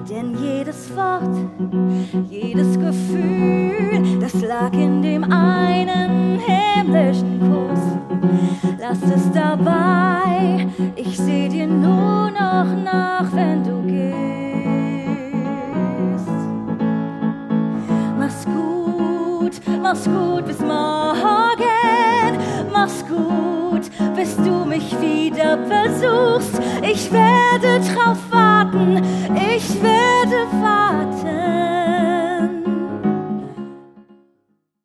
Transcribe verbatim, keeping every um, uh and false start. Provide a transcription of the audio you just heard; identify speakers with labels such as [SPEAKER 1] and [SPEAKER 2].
[SPEAKER 1] Denn jedes Wort, jedes Gefühl, das lag in dem einen himmlischen Kuss. Lass es dabei, ich seh dir nur noch nach, wenn du gehst. Mach's gut, mach's gut bis morgen, mach's gut, bis du mich wieder besuchst. Ich werde drauf